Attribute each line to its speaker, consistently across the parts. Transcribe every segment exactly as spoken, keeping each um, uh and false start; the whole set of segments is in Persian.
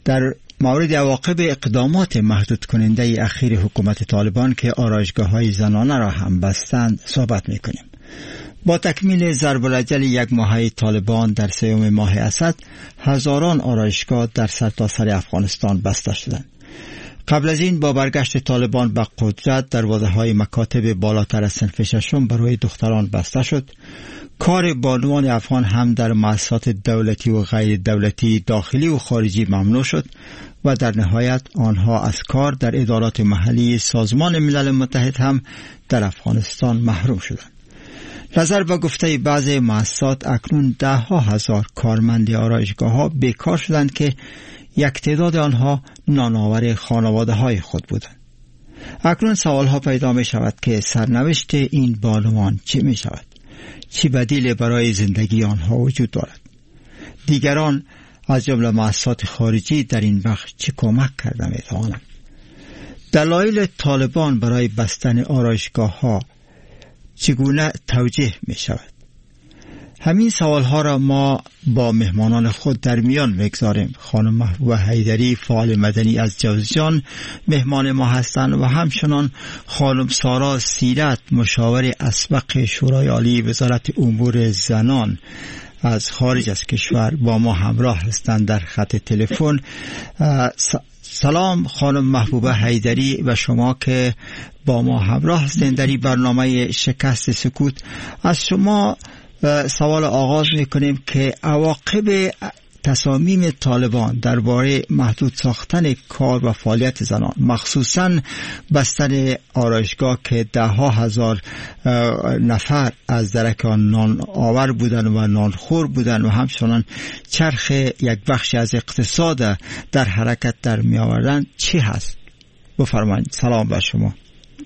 Speaker 1: در مورد عواقب اقدامات محدود کننده اخیر حکومت طالبان که آرایشگاه‌های زنانه را هم بستند صحبت می‌کنیم. با تکمیل ضرب الاجل یک ماهه طالبان در سوم ماه اسد، هزاران آرایشگاه در سرتاسر افغانستان بسته شدند. قبل از این با برگشت طالبان به قدرت، دروازه‌های مکاتب بالاتر از صنف ششم برای دختران بسته شد. کار بانوان افغان هم در مؤسسات دولتی و غیر دولتی داخلی و خارجی ممنوع شد و در نهایت آنها از کار در ادارات محلی سازمان ملل متحد هم در افغانستان محروم شدند. نظر به گفته بعضی مؤسسات اکنون ده ها هزار کارمند آرایشگاه ها بیکار شدند که یک تعداد آنها نانآور خانواده های خود بودند. اکنون سوال ها پیدا می شود که سرنوشت این بانوان چی می شود؟ چی بدیل برای زندگی آنها وجود دارد؟ دیگران از جمله مؤسسات خارجی در این بخش چه کمک کرده می توانند؟ دلایل طالبان برای بستن آرایشگاه ها چگونه توجیه می شود؟ همین سوال ها را ما با مهمانان خود در میان میگذاریم. خانم محبوبه حیدری، فعال مدنی از جوزجان، مهمان ما هستند و همچنان خانم سارا سیرت، مشاور اسبق شورای عالی وزارت امور زنان از خارج از کشور با ما همراه هستند در خط تلفن. سلام خانم محبوبه حیدری و شما که با ما همراه هستند در این برنامه شکست سکوت. از شما سوال آغاز میکنیم که عواقب تصامیم طالبان درباره محدود ساختن کار و فعالیت زنان، مخصوصاً بستن آرایشگاه که ده ها هزار نفر از درک آن نان آور بودن و نانخور بودن و همچنان چرخ یک بخش از اقتصاد در حرکت در می آوردن چی هست؟ بفرمایید. سلام بر شما.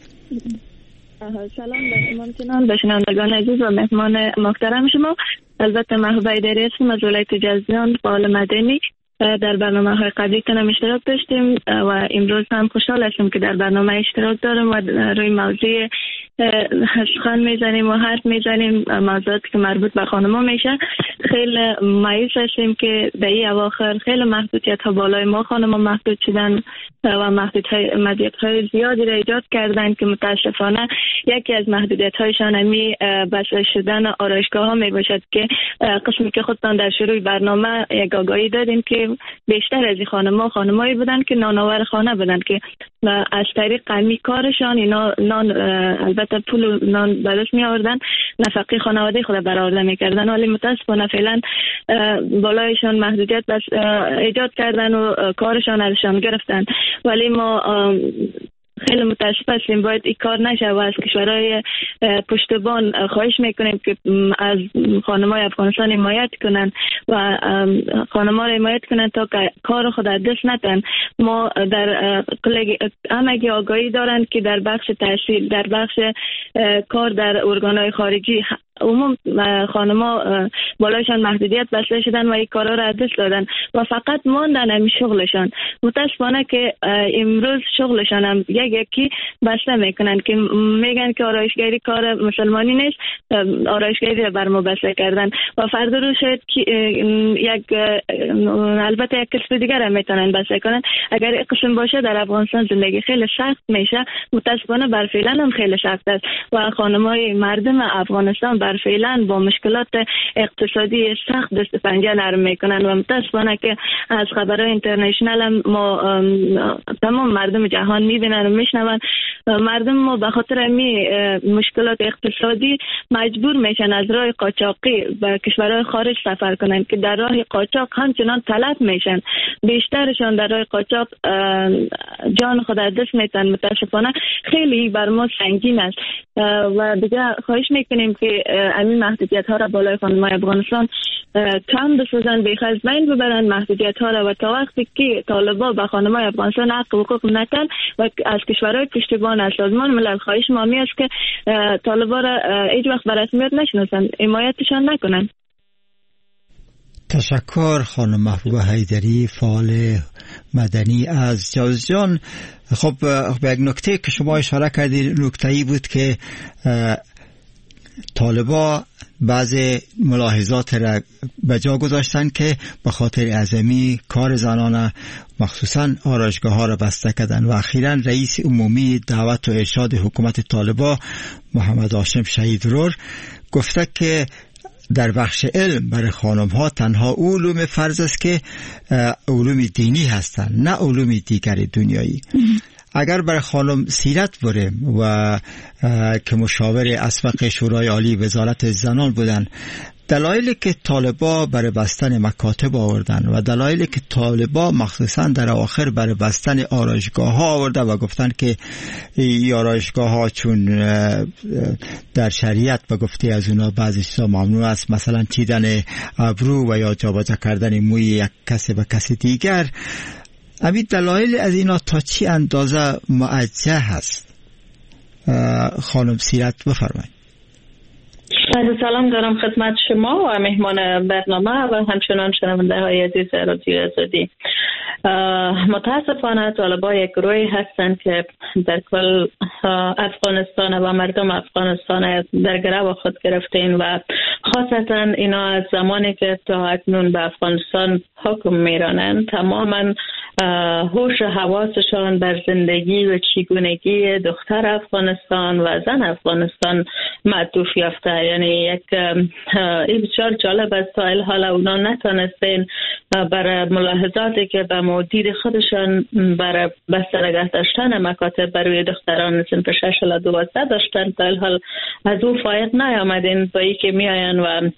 Speaker 2: سلام به شما همچنان به شنوندگان عزیز و مهمان محترم شما. البته محبوبه حیدری هستم از ولایت جوزجان، فعال مدنی. در برنامه های قبلی تنم اشتراک داشتیم و امروز هم خوشحال هستم که در برنامه اشتراک دارم و روی موضوع سخن میزنیم و حرف میزنیم، موضوعاتی که مربوط به خانم‌ها میشه. خیلی مایوس هستیم که در این اواخر خیلی محدودیت ها بالای ما خانم‌ها محدود شدن و محدودیت های زیادی را ایجاد کردن که متاسفانه یکی از محدودیت هایشان همی بسته شدن آرایشگاه ها می باشد که قسمی که خودتان در شروع برنامه یک آگاهی دادیم که بیشتر از این خانم‌ها خانمایی بودن که نانآور خانه بودن که از طریق قمی کارشان اینا نان البته پول نان به دست می آوردن، نفقه خانواده خود برآورده میکردن، ولی متاسفانه فعلا بالایشان محدودیت بس ایجاد کردن و کارشان ازشان گرفتن. ولی ما خیلی متاسف هستیم باید این کار نشه و از کشورهای پشتبان خواهش میکنیم که از خانم‌های افغانستان حمایت کنن و خانم‌ها را حمایت کنن تا کار خود از دست ندن. ما در همگی آگاهی دارن که در بخش تحصیل، در بخش کار در ارگان‌های خارجی عموم خانم‌ها بالایشان محدودیت بسته شدن و این کارا را از دست دادن و فقط ماندن همین شغلشان. متاسفانه که امروز شغلشان هم یک یکی بسته میکنن که میگن که آرایشگری کار مسلمانی نیست، آرایشگری را بر ما بسته کردن و فردا رو شاید یک البته یک کسب دیگر هم میتونن بسته کنن. اگر این قسم باشه در افغانستان زندگی خیلی سخت میشه. متاسفانه بر فعلا هم خیلی سخت است و خانم‌های مردم افغانستان بر فعلا با مشکلات اقتصادی سخت دست پنجه نرم میکنن و متاسفانه که از خبرهای اینترنشنال هم ما تمام مردم جهان میبینن و میشنون. مردم ما به خاطر می مشکلات اقتصادی مجبور میشن از راه قاچاقی به کشورهای خارج سفر کنن که در راه قاچاق همچنان طلب میشن. بیشترشان در راه قاچاق جان خود از دست میتن. متاسفانه خیلی بر ما سنگین است و دیگه خواهش میکنیم که همین محدودیت ها را بالای خانم‌های افغانستان کم بسازن، بیخ از بین ببرن محدودیت ها را و تا وقتی که طالبان به خانم‌های افغانستان حق و حقوق ندن و از کشورهای پشتیبان از سازمان ملل خواهش ما می است که طالبان را هیچ وقت به رسمیت نشناسن، حمایتشان نکنن.
Speaker 1: تشکر خانم محبوبه حیدری، فعال مدنی از جوزجان. خب به یک نکته که شما اشاره کردید، نکته‌ای بود که طالبا بعض ملاحظات را به جا گذاشتن که به خاطر عظمی کار زنانه مخصوصا آرایشگاه ها را بسته کردن و اخیراً رئیس عمومی دعوت و ارشاد حکومت طالبا محمد هاشم شهیدرور گفته که در بخش علم برای خانم ها تنها علوم فرض است که علوم دینی هستند، نه علوم دیگر دنیایی. اگر برای خانم سیرت بریم و که مشاور اسبق شورای عالی وزارت زنان بودن، دلایلی که طالبا برای بستن مکاتب آوردن و دلایلی که طالبا مخصوصا در آخر برای بستن آرایشگاه ها آورده و گفتن که این آرایشگاه ها چون در شریعت به گفته از اونا بعضی چیزا ممنوع است، مثلا چیدن ابرو و یا جابجا کردن موی یک کسی به کسی دیگر، همین دلایل از اینا تا چی اندازه معجزه هست؟ خانم سیرت بفرمایید.
Speaker 2: سلام دارم خدمت شما و مهمان برنامه و همچنان شنونده های عزیز رادیو آزادی. متاسفانه طالبا یک گروهی هستند که در کل افغانستان و مردم افغانستان در گرو خود گرفتین و خاصتا اینا از زمانی که تا اکنون به افغانستان حکم میرانند تماما هوش حواسشان بر زندگی و چگونگی دختر افغانستان و زن افغانستان معطوف یافته. یعنی یک این بسیار جالب است تا الحال اونا نتانستین برای ملاحظاتی که به مدیر خودشان برای بسته نگه داشتن مکاتب برای دختران صنف شش الی دوازده داشتن، تا الحال از او فایق نیامدین با ای که میآین و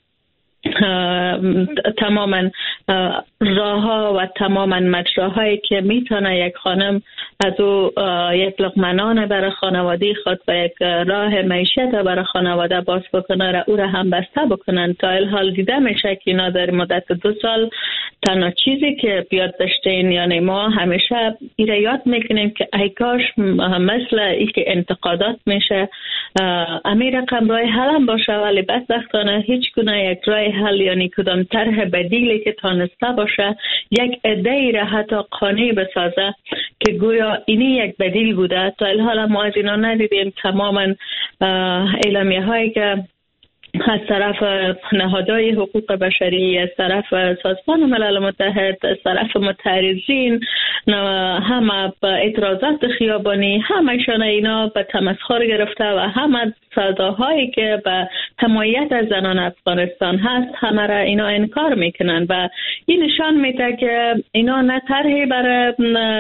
Speaker 2: تماما راه ها و تماما مجراهایی که میتونه یک خانم از او یک لقمه نان برای خانواده خود و یک راه معیشت برای خانواده باز بکنه را او را هم بسته بکنن. تا الحال دیده میشه که اینا در مدت دو سال تنها چیزی که بیاد داشتین، یعنی ما همیشه ایره یاد میکنیم که ای کاش مثل ای که انتقادات میشه امیر رقم رای حل هم باشه، ولی بدبختانه هیچ گونه یک رای حل یعنی کدام طرح بدیلی که تانسته باشه یک عده‌ای را حتی قانع بسازه که گویا اینی یک بدیل بوده. تا الحال ما از اینا ندیدیم. تماما اعلامیه هایی که از طرف نهادهای حقوق بشری، از طرف سازمان ملل متحد، از طرف متعرضین، همه اعتراضات خیابانی، همشان اینا به تمسخر گرفته و همه صداهایی که به حمایت از زنان افغانستان هست همه را اینا انکار میکنن و این نشان میده که اینا نه طرحی برای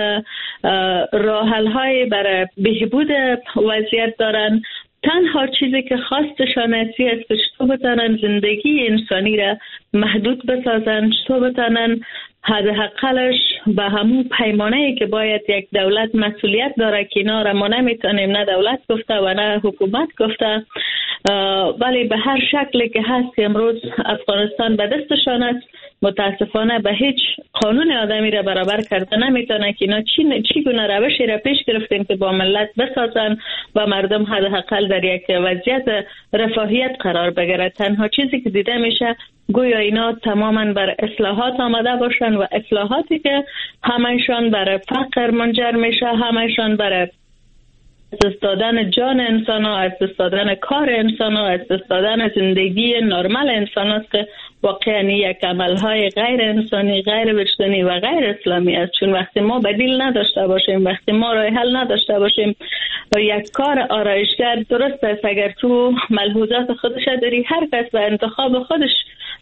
Speaker 2: راه حل های برای بهبود وضعیت دارن. تنها چیزی که خواستشان است که چطور بتانن زندگی انسانی را محدود بسازن، چطور بتانن حداقلش به همون پیمانه‌ای که باید یک دولت مسئولیت داره که اینا را ما نمیتونیم، نه دولت گفته و نه حکومت گفته، ولی به هر شکلی که هست که امروز افغانستان به دستشان است. متاسفانه به هیچ قانون آدمی را برابر کرده نمیتونه که اینا چی چی گونه روشی را پیش گرفتیم که با ملت بسازن و مردم حداقل در یک وضعیت رفاهیت قرار بگیرد. تنها چیزی که دیده میشه گویا اینا تماما بر اصلاحات آمده باشن و اصلاحاتی که همشان برای فقر منجر میشه، همشان برای از دست دادن جان انسان ها، از دست دادن کار انسان ها، از دست دادن زندگی نرمال انسان هاست که واقعا یک عملهای غیر انسانی، غیر وجدانی و غیر اسلامی است. چون وقتی ما بدیل نداشته باشیم، وقتی ما راه حل نداشته باشیم و یک کار آرایشگر درست است اگر تو ملحوظات خودش داری، هر کس به انتخاب خودش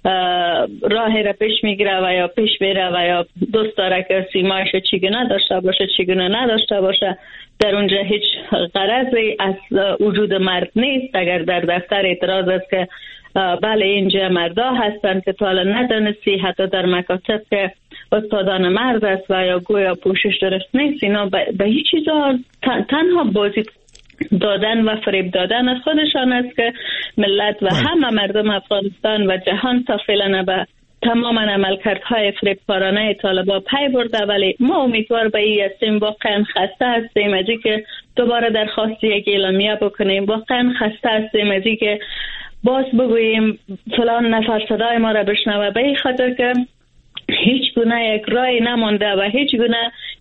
Speaker 2: راه را پیش میگیره و یا پیش میره و یا دوست داره که سیمایش چگونه داشته باشه چگونه نداشته باشه. در اونجا هیچ غرضی از وجود مرد نیست. اگر در دفتر اعتراض است که بله اینجا مردا هستند که تا حالا ندانستی، حتی در مکاتب که استادان مرد است و یا گویا پوشش درست نیست، اینا به هیچ چیزا تنها بازی دادن و فریب دادن از خودشان است که ملت و همه مردم افغانستان و جهان تا فعلا به تماما عملکردهای فریبکارانه طالبا پی برده. ولی ما امیدوار به این هستیم، واقعا خسته هستیم از اینکه دوباره درخواست یک اعلامیه بکنیم، واقعا خسته هستیم از اینکه باز بگوییم فلان نفر صدای ما را بشنوه، به این خاطر که هیچ گونه یک رای نمانده و هیچ گونه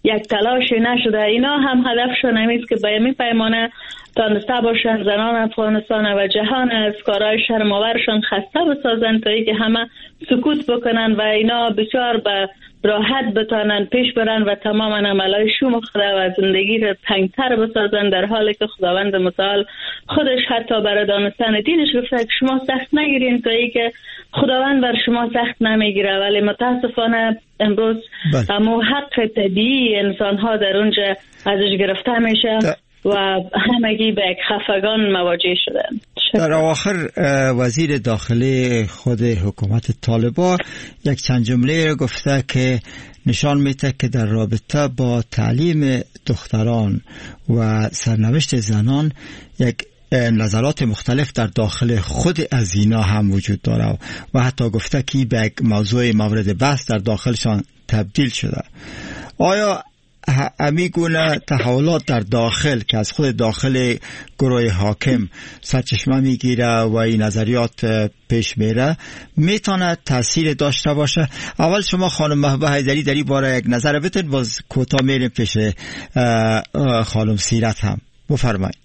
Speaker 3: یک تلاش نشده. اینا هم هدفشون همیست که به این پیمانه تانسته باشن زنان افغانستان و جهان از کارهای شرم‌آورشان خسته بسازن تا اینکه همه سکوت بکنن و اینا بسیار به راحت بتانن پیش برن و تمام عملهای شوم خدا و زندگی را تنگتر بسازن، در حالی که خداوند متعال خودش حتی برای دانستن دینش گفته که شما سخت نگیرین تا اینکه خداوند بر شما سخت نمیگیره. ولی متاسفانه امروز اما حق طبیعی انسان ها در اونجا ازش گرفته میشه و همگی به یک خفگان مواجه شدن.
Speaker 1: در آخر وزیر داخلی خود حکومت طالبان یک چند جمله گفته که نشان میده که در رابطه با تعلیم دختران و سرنوشت زنان یک نظرات مختلف در داخل خود از اینا هم وجود داره و حتی گفته که به یک موضوع مورد بحث در داخلشان تبدیل شده. آیا امی گونه تحولات در داخل که از خود داخل گروه حاکم سرچشمه میگیره و این نظریات پیش میره میتونه تاثیر داشته باشه؟ اول شما خانم محبوبه حیدری در این باره یک نظر بتین، باز کوتاه میریم پیش خانم سیرت هم. بفرمایید.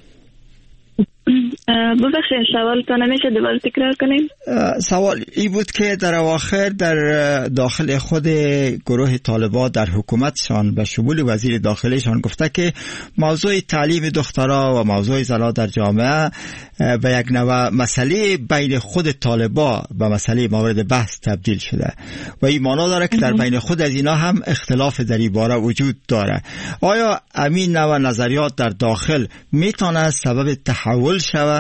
Speaker 2: ببخشید سوالتون نمیشه دوباره تکرار کنیم؟
Speaker 1: سوال ای بود که در اواخر در داخل خود گروه طالبان در حکومتشان به شمول وزیر داخلیشان گفته که موضوع تعلیم دخترها و موضوع زنان در جامعه به یک نوع مسئله بین خود طالبان به مسئله مورد بحث تبدیل شده و این معنا داره که در بین خود از اینا هم اختلاف در این باره وجود داره. آیا همین نوع نظریات در داخل میتونه سبب تحول شود؟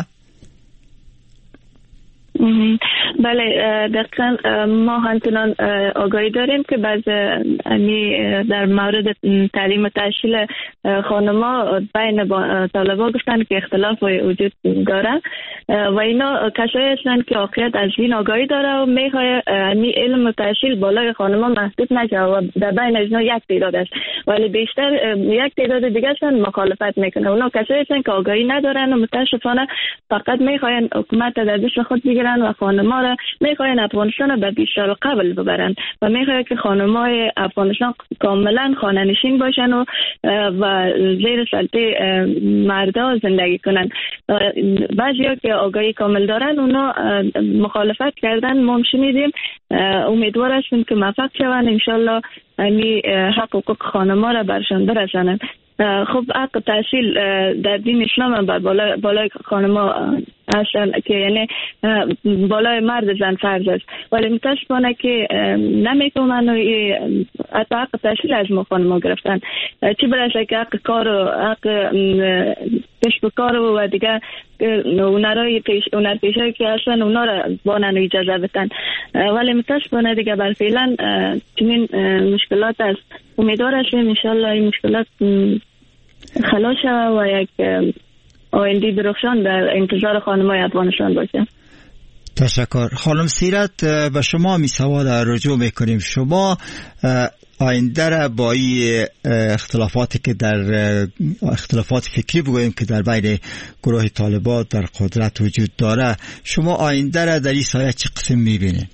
Speaker 2: بله دقیقا ما همچنان آگاهی داریم که بعض در مورد تعلیم و تحصیل خانما بین طالبان گفتن که اختلاف وجود داره و اینا کسایی هستند که واقعیت از این آگاهی داره و میخواه می علم و تحصیل بالای خانما محدود نشه و در بین از اینا یک تعداد است، ولی بیشتر یک تعداد دیگه هستند مخالفت میکنه. اونا کسایی هستند که آگاهی ندارن و متاسفانه فقط میخواین حکومت در دست خود بگیرن و خانما را میخواین افغانستان به بیست سال قبل ببرن و میخواین که خانمای افغانستان کاملا خانه نشین باشن و و زیر سلطه مردا زندگی کنن. بعضیا که آگاهی کامل دارن اونا مخالفت کردن، ما شنیدیم. امیدوار هستیم که موفق شوند انشالله یعنی حق حقوق خانما را برشان برسانند. خب حق تحصیل در دین اسلام هم بالای بالای خانما هستن که یعنی بالای مرد زن فرض است، ولی متاسفانه که نمیکنن و حتی حق تحصیل از ما خانما گرفتن، چی برسه که حق کار و حق کسب و کار و دیگه هنرهای پیش هنر پیشایی که هستن اونا را بانن و اجازه بدن، ولی متاسفانه دیگه بر فعلا چنین مشکلات است. امیدوار هستیم انشالله این مشکلات خلاص شود و یک آینده درخشان در انتظار خانمای افغانستان باشه.
Speaker 1: تشکر. خانم سیرت به شما می سوال رجوع میکنیم. شما آینده را با این اختلافاتی که در اختلافات فکری بگوییم که در بین گروه طالبان در قدرت وجود داره، شما آینده را در این سایه چه قسم میبینید؟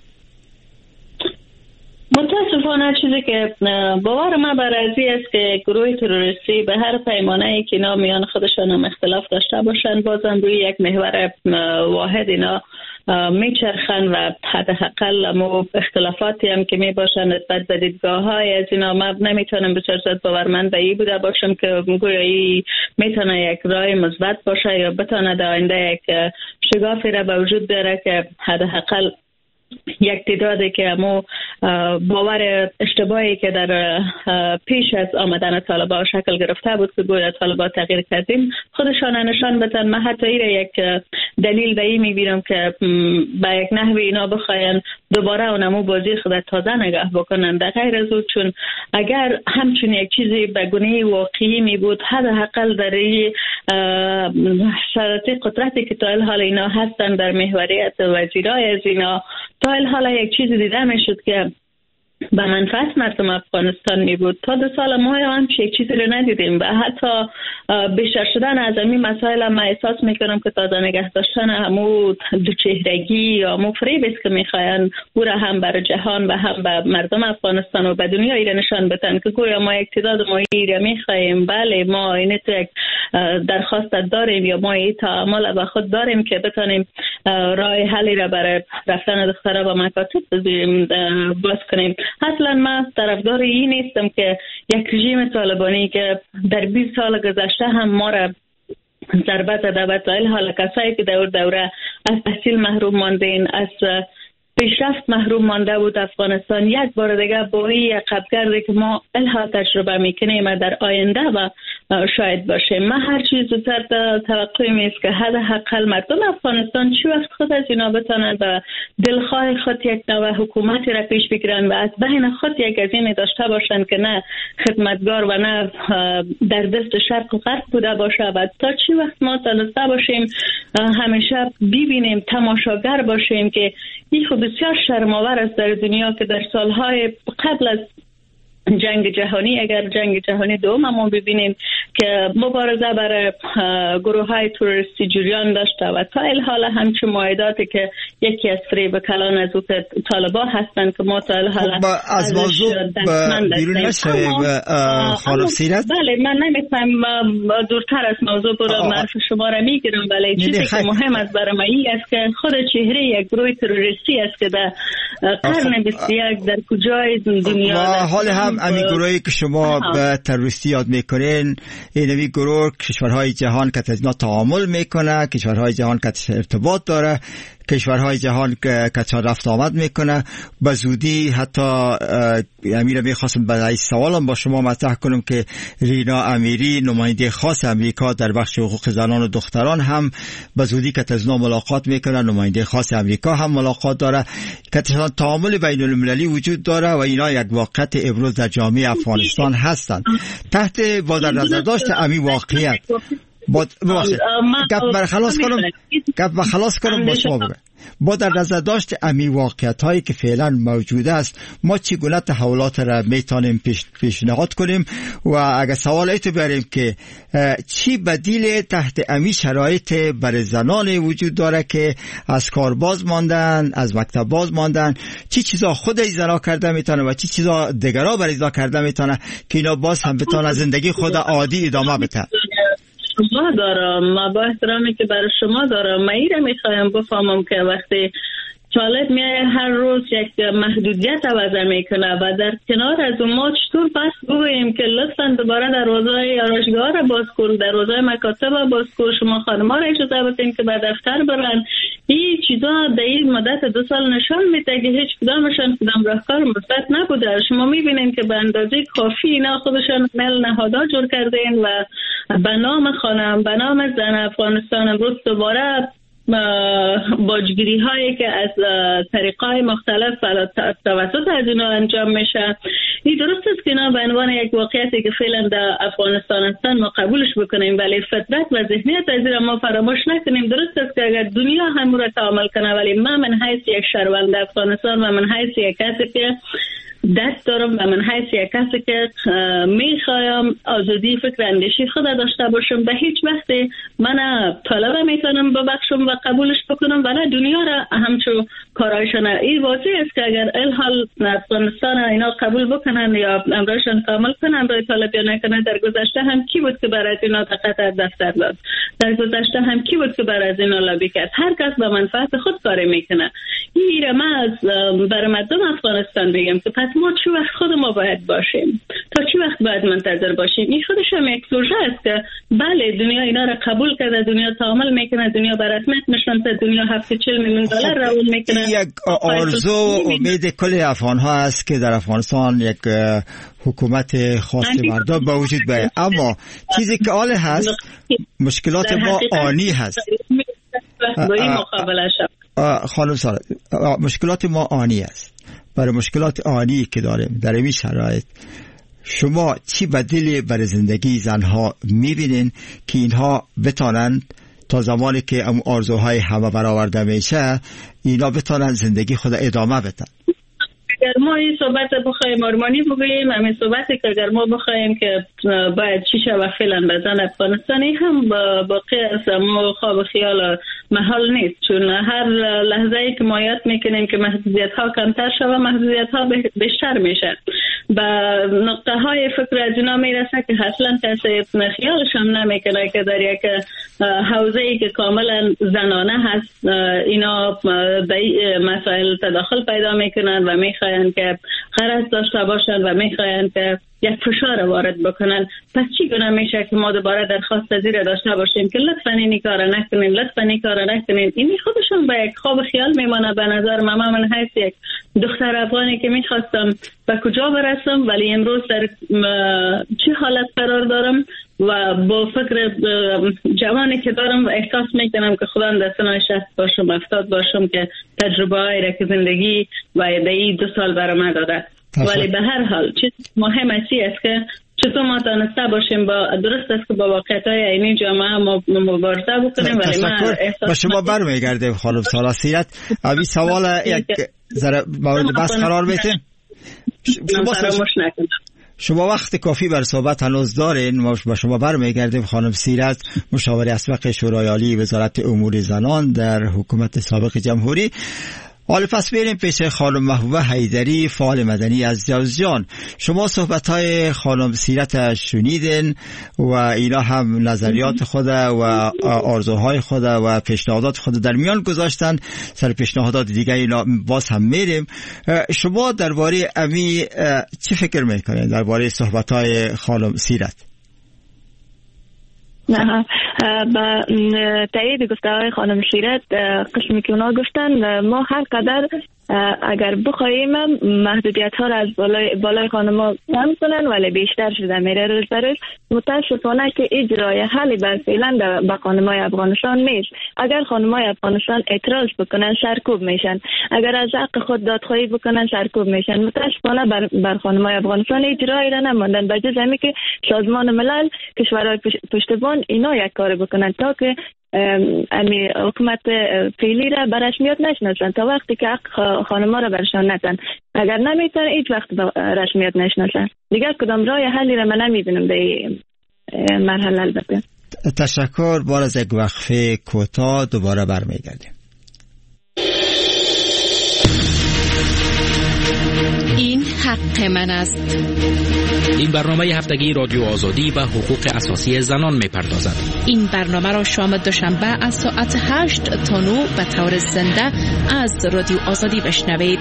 Speaker 3: متاسفانه چیزی که باور من بر ازی است که گروه تروریستی به هر پیمانه‌ای که اینا میان خودشان هم اختلاف داشته باشن بازم روی یک محور واحد اینا میچرخن و حداقل مو اختلافاتی هم که میباشن نسبت به دیدگاه‌های از اینا ما نمیتونم بسیار زیاد باورمند به این بوده باشم که گویایی میتونه یک راه مثبت باشه یا بتونه در آینده یک شگافی را به وجود بیاره که حداقل یک تعدادی که مو باور اشتباهی که در پیش از آمدن طالبان شکل گرفته بود که گویا طالبان تغییر کردیم خودشان نشان بدن. من حتی ایره یک دلیل به این میبینم که به یک نحوی اینا بخواین دوباره اونمو بازی خود تازه نگاه بکنن در غیر از او، چون اگر همچون یک چیزی به گونه واقعی می بود حداقل در این شرایط قدرتی که تا حال اینا هستن در محوریت وزیرای از اینا تا حالا یک چیز دیده میشد که به منفعت مردم افغانستان می بود. تا دو سال ما هم یک چیزی رو ندیدیم و حتی بیشتر شدن از این مسائل ما احساس میکنم که تازه نگه داشتن همو دوچهرگی یا همو فریب است که میخواین او را هم بر جهان و هم به مردم افغانستان و به دنیا ایره نشان بدن که گویا ما یک تعداد ما ایره میخوایم، بله ما این تو یک درخواست داریم یا ما این تعامل با خود داریم که بتانیم راه حلی را برای رفتن دخترها به مکاتب باز کنیم. اصلا من طرفدار این نیستم که یک رژیم طالبانی که در بیست سال گذشته هم ما را ضربه زده و تا حال کسایی که دور دوره از تحصیل محروم ماندین، از پیشرفت محروم مانده بود افغانستان، یک بار دیگه با این عقب گرده که ما الها تجربه میکنیم و در آینده و شاید باشیم. من هر چیز زودتر توقعیم است که حداقل مردم افغانستان چی وقت خود از اینا بتانند و دلخواه خود یک نوع حکومتی را پیش بگیرن و از بین خود یک عزیمه داشته باشند که نه خدمتگار و نه در دست شرق و غرب بوده باشه و تا چی وقت ما تانسته باشیم همیشه ببینیم، تماشاگر باشیم که این خب بسیار شرم‌آور است در دنیا که در سالهای قبل از جنگ جهانی، اگر جنگ جهانی دوم ما ببینیم که مبارزه برای گروه های تروریستی جریان داشته و تا الحال همچون معاهداتی که یکی از فریب کلان از او که طالبان هستند که ما تا الحال
Speaker 1: از موضوع بیرون نشه خانم سیرت.
Speaker 3: بله من نمیتونم دورتر از موضوع برم، حرف شما را میگیرم، ولی چیزی که مهم است برای من این است که خود چهره یک گروه تروریستی است که در قرن بیست و یک در کجای دنیا
Speaker 1: حال هم امی گروهی که شما به تروریستی یاد میکنین، این امی گروه کشورهای جهان که از اینا تعامل میکنه، کشورهای جهان که ارتباط داره، کشورهای جهان که رفت آمد میکنه. به زودی حتی امیر میخواستم برای سوالم با شما مطرح کنم که رینا امیری نماینده خاص امریکا در بخش حقوق زنان و دختران هم به زودی که از اینا ملاقات میکنه، نماینده خاص امریکا هم ملاقات داره، که تعامل بین المللی وجود داره و اینا یک واقعیت ابروز در جامعه افغانستان هستند. تحت با در نظر داشت امی واقعیت با گپ بر خلاص کنم گپ بر خلاص کنم با شما بگم با در نظر داشت امی واقعیت هایی که فعلا موجود است، ما چگونه تحولات را میتونیم پیش پیشنهاد کنیم و اگر سوال ایتو بریم که چی بدیل تحت امی شرایط برای زنان وجود داره که از کار باز ماندن، از مکتب باز ماندن، چی چیزا خود اینا کرده میتونه و چی چیزا دیگرا برای اینا کرده میتونه که اینا باز هم بتونه زندگی خود عادی ادامه بده.
Speaker 3: شما دارم، ما با احترامی که برای شما دارم، من ایره میخوایم بفهمم که وقتی طالب میای هر روز یک محدودیت عوض میکنه و در کنار از اون ما چطور پس بگوییم که لطفاً دوباره دروازه‌های آرایشگاه را باز کن، دروازه‌های مکاتب را باز کن، شما خانم‌ها را اجازه بدین که به دفتر برن. این چیزا در این مدت دو سال نشان میده که هیچ کدامشان کدام راهکار مثبت نبوده. شما میبینین که به اندازه کافی اینا خودشان مل نهادها جور کردین و به نام خانم، به نام زن افغانستان امروز دوباره باجگیری هایی که از طریقای مختلف توسط از اینا انجام میشه. این درست است که اینا به عنوان یک واقعیتی که فعلا در افغانستان هستن ما قبولش بکنیم، ولی فطرت و ذهنیت از این ما فراموش نکنیم. درست است که اگر دنیا هم رو تعامل کنه، ولی من من حیث یک شهروند افغانستان و من حیث یک کسی که دست دارم و من حیث یک کسی که میخوایم آزادی فکر اندیشی خود داشته باشم، به هیچ وقت من طالب میتونم ببخشم و قبولش بکنم، ولی دنیا را همچون کارایشان. این واضح است که اگر الحال افغانستان اینا قبول بکنن یا امرایشان تعامل کنن برای طالب یا نکنن، در گذشته هم کی بود که برای اینا دقت از دفتر داد؟ در گذشته هم کی بود که برای اینا لابی کرد؟ هر کس به منفعت خود کار میکنه. این را من از برای مردم افغانستان بگم که پس ما چی وقت خود ما باید باشیم، تا چی وقت باید منتظر باشیم. این خودش هم یک پروژه است که بله دنیا اینا را قبول کرده، دنیا تعامل میکنه، دنیا به رسمیت میشناسه، دنیا هفت چهل میلیون دلار راول میکنه.
Speaker 1: یک آرزو امید کل افغان ها است که در افغانستان یک حکومت خاص مردم با وجود بیاید، اما چیزی که آله هست مشکلات ما آنی هست. خانم سارا، مشکلات ما آنی است. برای مشکلات آنی که داریم در این شرایط شما چی بدیلی برای زندگی زنها میبینین که اینها بتانند تا زمانی که ام آرزوهای همه برآورده میشه اینا بتانند زندگی خود ادامه بدن؟
Speaker 3: اگر ما این صحبت بخوایم آرمانی بگوییم، همین صحبتی که اگر ما بخوایم که باید چی شود فعلا بزن افغانستانی هم باقی از ما خواب خیال محال نیست، چون هر لحظه ای که ما یاد میکنیم که محدودیت ها کمتر شود، محدودیت ها بیشتر میشه. به نقطه های فکر از اینا میرسه که اصلا کسی خیالش هم نمیکنه که در یک حوزه ای که کاملا زنانه هست اینا به مسائل تداخل پیدا میکنن و میخواین که غرض داشته باشن و میخواین که یک فشار وارد بکنن. پس چی گونه میشه که ما دوباره درخواست از این داشته باشیم که لطفاً این کارا نکنین، لطفاً این کارا نکنین؟ این خودشون به یک خواب خیال میمونه. به نظر من من حیث یک دختر افغانی که میخواستم به کجا برسم، ولی امروز در چه حالت قرار دارم و با فکر جوانی که دارم احساس میکنم که خدا دستنای شست باشم، افتاد باشم که تجربه هایی را که زندگی و این دو سال برام داده. ولی به هر حال چیز مهم است که چطور ما دانسته باشیم با درست است که با واقعیت‌های عینی جامعه ما مبارزه بکنیم. ولی من احساس
Speaker 1: با شما برمیگردیم خانم سارا سیرت. اوی سوال یک ذره مورد بحث قرار بده. شما وقت کافی بر صحبت هنوز دارین. ما با شما برمیگردیم خانم سیرت، مشاور اسبق شورای عالی وزارت امور زنان در حکومت سابق جمهوری. حالا پس بریم پیش خانم محبوبه حیدری، فعال مدنی از جوزجان. شما صحبت‌های خانم سیرت شنیدین و اینا هم نظریات خود و آرزوهای خود و پیشنهادات خود در میان گذاشتن. سر پیشنهادات دیگه اینا باز هم میریم. شما درباره امی چی فکر میکنید درباره صحبت‌های خانم سیرت؟
Speaker 2: نه، با تایید گفته‌های خانم سیرت قسمی که اونا گفتن، ما هر قدر اگر بخوایم محدودیت ها را از بالای, بالای خانم‌ها کم کنن ولی بیشتر شده میره روز به روز. متاسفانه که اجرای حلی بر فعلا به خانم‌های افغانستان نیست. اگر خانم‌های افغانستان اعتراض بکنن سرکوب میشن، اگر از حق خود دادخواهی بکنن سرکوب میشن. متاسفانه بر, بر خانم‌های افغانستان اجرایی را نماندن، به جز اینکه که سازمان ملل، کشورهای پشتبان اینا یک کار بکنن تا که امی حکومت فعلی را به رسمیت نشناسن، تا وقتی که حق خانم‌ها را برشان ندن. اگر نمیتن هیچ وقت به رسمیت نشناسن. دیگر کدام راه حلی را من نمیبینم به مرحله. البته
Speaker 1: تشکر. بار از یک وقفه کوتاه دوباره برمیگردیم.
Speaker 4: این حق من است.
Speaker 5: این برنامه هفتگی رادیو آزادی و حقوق اساسی زنان می‌پردازد.
Speaker 4: این برنامه را شام دوشنبه از ساعت هشت تا نه به طور زنده از رادیو آزادی بشنوید.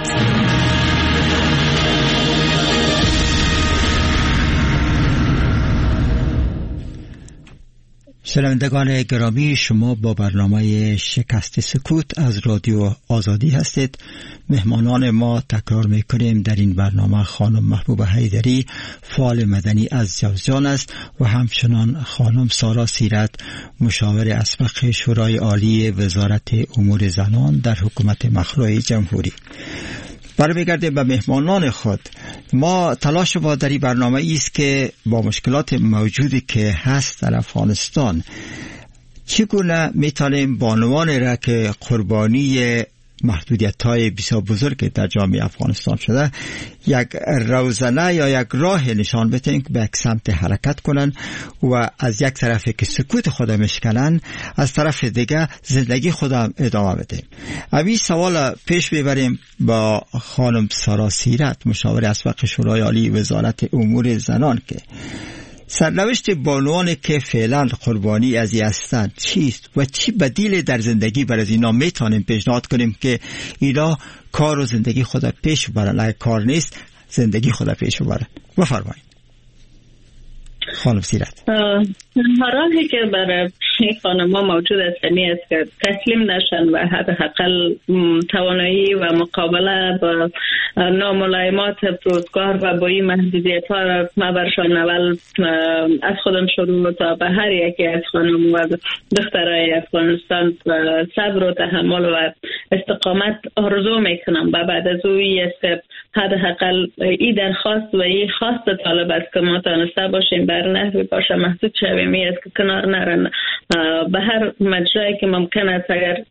Speaker 1: شنوندگان گرامی، شما با برنامه شکست سکوت از رادیو آزادی هستید. مهمانان ما تکرار میکنیم در این برنامه خانم محبوبه حیدری، فعال مدنی از جوزجان است و همچنان خانم سارا سیرت، مشاور اسبق شورای عالی وزارت امور زنان در حکومت مخلوع جمهوری. برمیگردیم به مهمانان خود. ما تلاش ما در این برنامه ایست که با مشکلات موجودی که هست در افغانستان چگونه میتونیم بانوان را که قربانی محدودیت‌های بسیار بزرگ در جامعه افغانستان شده یک روزنه یا یک راه نشان بدهیم که به یک سمت حرکت کنن و از یک طرف که سکوت خود میشکنن، از طرف دیگه زندگی خود ادامه بدهیم. اوی سوال پیش ببریم با خانم سارا سیرت، مشاور اسبق شورای عالی وزارت امور زنان، که سرنوشت بانوانی که فعلا قربانی از این هستند چیست و چی بدیل در زندگی برای اینا میتونیم پیشنهاد کنیم که اینا کار و زندگی خود پیش ببرن؟ اگه کار نیست زندگی خود پیش ببرن. بفرمایید خانم سیرت.
Speaker 3: راهی که برای خانم ها موجود است اینی است که تسلیم نشن و حداقل توانایی و مقابله با ناملایمات روزگار و با این محدودیت ها را ما برشان اول از خودم شروع تا به هر یکی از خانم و دخترای افغانستان صبر و تحمل و استقامت آرزو میکنم. و بعد از اوی است که حداقل این درخواست و این خواست طالب است که ما تانسته باشیم بر نحوی باشه محدود شویم، است که کنار نرن به هر مجرایی که ممکن است. اگر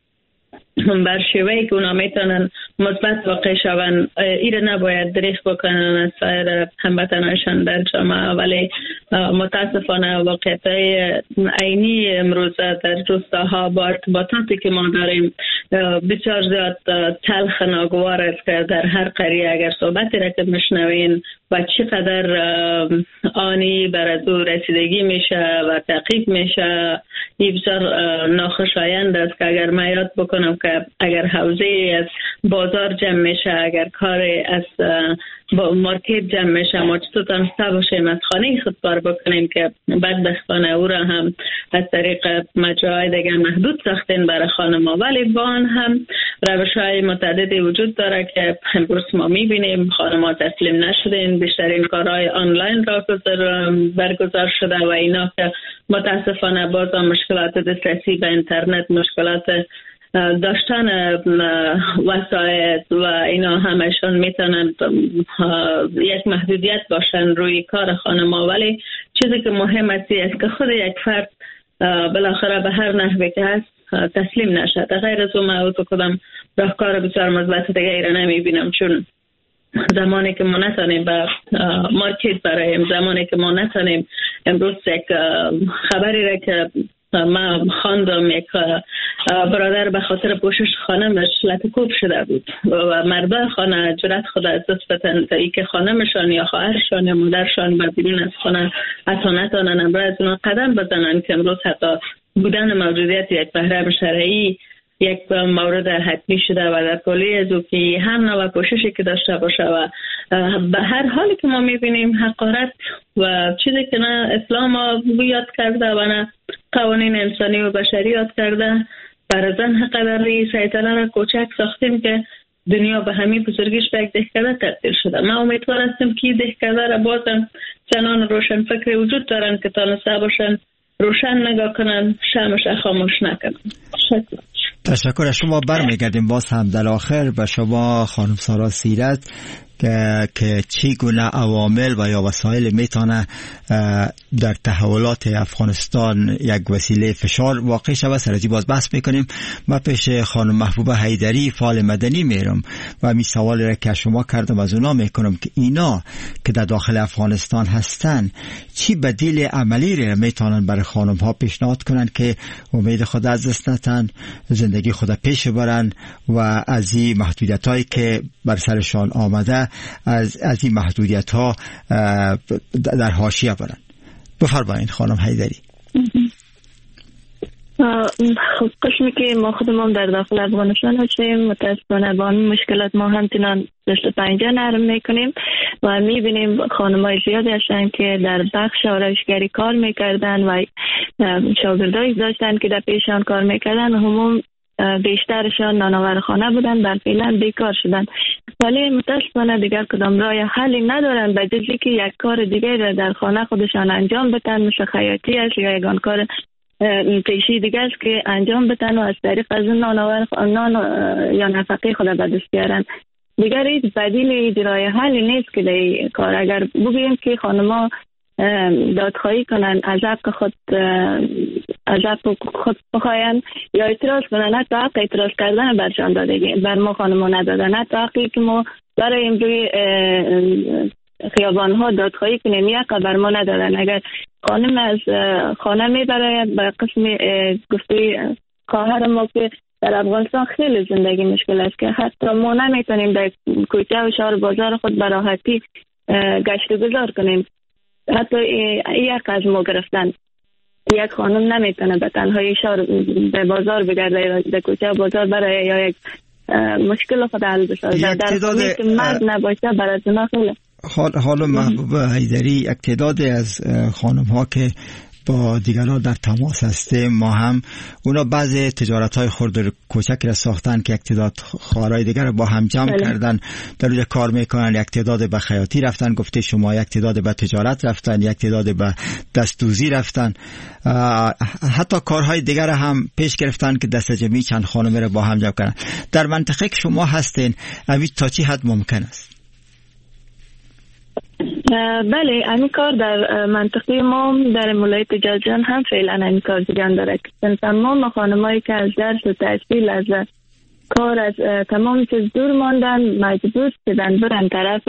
Speaker 3: بر شیوهی که اونا میتونن مثبت واقع شون، ایره نباید دریغ بکنن از سایر هموطنانشان در جامعه. ولی متاسفانه واقعیت عینی امروز در روستاها با ارتباطاتی که ما داریم بسیار زیاد تلخ ناگوار است که در هر قریه اگر صحبتی را که میشنوین و چقدر آنی بر از او رسیدگی میشه و تحقیق میشه، این بسیار ناخوشایند است که اگر من یاد بکنم که اگر حوزه از بازار جمع میشه، اگر کار از با مارکت جمع میشه، ما چطور تانسته باشیم از خانه خود کار بکنیم که بدبختانه او را هم از طریق مجراهای دیگه محدود ساختین برای خانم‌ها. ولی با آن هم روش‌های متعددی وجود داره که امروز ما میبینیم خانم‌ها تسلیم نشدین، بیشترین کارهای آنلاین را برگزار شده و اینا که متاسفانه باز مشکلات دسترسی به اینترنت، مشکلات داشتن وسایل و اینا همشون میتونن یک محدودیت باشن روی کار خانم‌ها. ولی چیزی که مهم است که خود یک فرد بالاخره به هر نحوی که هست تسلیم نشد. غیر از اون ما تو کدام راهکار بسیار مثبت دیگه ایران نمیبینم، چون زمانی که ما نتونیم به مارکت برایم، زمانی که ما نتونیم امروز یک خبری را که ما خواندم یک برادر به خاطر پوشش خانمش لطکوب شده بود و مرده خانه جرأت خود از دست بدن تا ای که خانمشان یا خواهرشان یا مادرشان بر بیرون از خانه حتی نتونن امروز از اونا قدم بزنن که امروز حتی بودن موجودیت یک محرم شرعی یک مورد حتمی شده و در کلی از او که هر نوع پوششی که داشته باشه و به هر حالی که ما میبینیم حقارت و چیزی که نه اسلام ها یاد کرده و نه قوانین انسانی و بشری یاد کرده، برای زن حقداری سیطره را کوچک ساختیم که دنیا به همین بزرگیش به یک دهکده تبدیل شده. ما امیدوار هستیم که دهکده را بازم زنان روشن فکر وجود دارن که تانسته باشن روشن نگاه کنن، شمش خاموش نکنن. شکر.
Speaker 1: تشکر از شما. برمیگردیم باز هم در آخر به شما خانم سارا سیرت که, که چگونه عوامل و یا وسایل میتونه در تحولات افغانستان یک وسیله فشار واقع شود. سرازی باز بحث میکنیم. ما پیش خانم محبوبه حیدری فعال مدنی میرم و می سوال را که شما کردم از اونا میکنم که اینا که در داخل افغانستان هستن چی بدیل عملی را میتونن برای خانم ها پیشنهاد کنن که امید خود از دست ندن، زندگی خود پیش برن و از این محدودیت هایی که بر سرشان آمده از از این محدودیت ها در حاشیه برن. بفرمایید خانم حیدری.
Speaker 2: خب قسمی که ما خودمون در داخل افغانستان هستیم متاسفانه با این مشکلات ما همچنان دست پنجه نرم میکنیم و میبینیم خانمای زیادی هستن که در بخش آرایشگری کار میکردن و شاگردایی داشتن که در پیشان کار میکردن، همون بیشترشان نانآورخانه بودن، در فعلا بیکار شدن. ولی متاسفانه دیگر کدام راه حلی ندارن به جز که یک کار دیگه را در خانه خودشان انجام بدن، مثل خیاطی است یا یگان کار پیشی دیگه است که انجام بدن و از طریق از نانآور نان یا نفقه خود به دست بیارن. دیگر هیچ بدیل راه حلی نیست که در کار. اگر بگوییم که خانم‌ها دادخواهی کنن از حق خود از حق خود بخواین یا اعتراض کنن، حتی حق اعتراض کردن برشان دادگی بر ما خانم‌ها ندادن، حتی حقی که ما برای این روی خیابان ها دادخواهی کنیم یک بر ما ندادن. اگر خانم از خانه میبراید به قسم گفته خواهر ما که در افغانستان خیلی زندگی مشکل است که حتی ما نمیتونیم در کوچه و شهر بازار خود به راحتی گشت و گذار کنیم. حتی یک از ما گرفتن یک خانم نمیتونه به تنهایی شهر به بازار بگرده، در کوچه و بازار برای یا یک مشکل خود حل بسازه. در خونه که مرد نباشه برای زنا خیلی
Speaker 1: حالا محبوبه حیدری یک تعداد از خانم ها که با دیگران در تماس هستیم، ما هم اونا بعضی تجارت های خرد و کوچک را ساختن که یک تعداد خواهرای دیگر را با هم جمع بله. کردن در اونجا کار میکنن. یک تعداد به خیاطی رفتن گفته شما، یک تعداد به تجارت رفتن، یک تعداد به دستدوزی رفتن، حتی کارهای دیگر هم پیش گرفتن که دست جمعی چند خانم را با هم جمع کردن. در منطقه که شما هستین اوی تا چی حد ممکن است؟
Speaker 2: بله، این کار در منطقه ما در ولایت جازان هم فعلا این کار جریان داره. تمام خانمایی که از درس و تحصیل از کار از تمام چیز دور ماندن، مجبور شدن برن طرف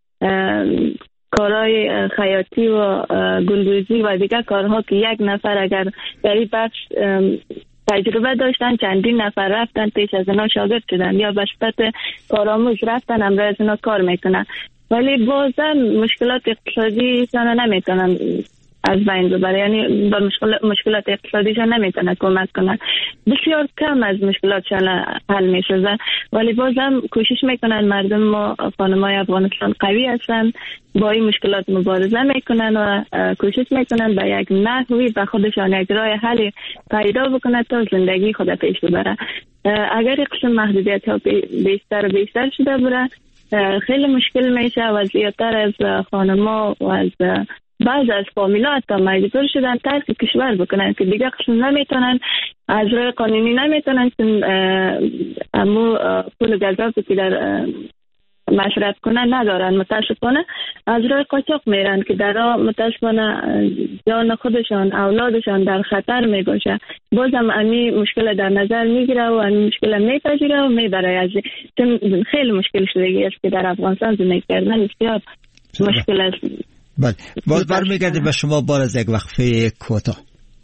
Speaker 2: کارهای خیاطی و گلدوزی و دیگر کارها که یک نفر اگر در این بخش تجربه داشتن چندین نفر رفتن پیش از اینا شاگرد شدن یا به صورت کارآموز رفتن امروز از اینا کار میکنن، ولی بازم مشکلات اقتصادی شان نمیتونن از بین ببره، یعنی با مشکلات اقتصادیشان نمیتونه کمک کنن. بسیار کم از مشکلاتشان حل میشه، ولی بازم کوشش میکنن. مردم و خانمای افغانستان قوی هستن، با این مشکلات مبارزه میکنن و کوشش میکنن به یک نحوی به خودشان یک راه حل پیدا بکنن تا زندگی خود پیش ببره. اگر قسم محدودیت ها بیشتر و بیشتر شده بره خیلی مشکل میشه و زیادتر از خانما و از بعض از فامیلا حتی مجبور شدن ترک کشور بکنن که دیگه قسم نمیتونن، از راه قانونی نمیتونن امو پول گذافی که در مصرف کنن ندارن. متاسفانه از راه قاچاق میرن که در راه متاسفانه جان خودشان اولادشان در خطر میباشه. بازم امی مشکل در نظر میگیره و امی مشکل میپذیره و میبره. از خیلی مشکل شدگی است که در افغانستان زندگی کردن بسیار مشکل است.
Speaker 1: بله، باز برمیگرده به شما بار از یک وقفه کوتاه.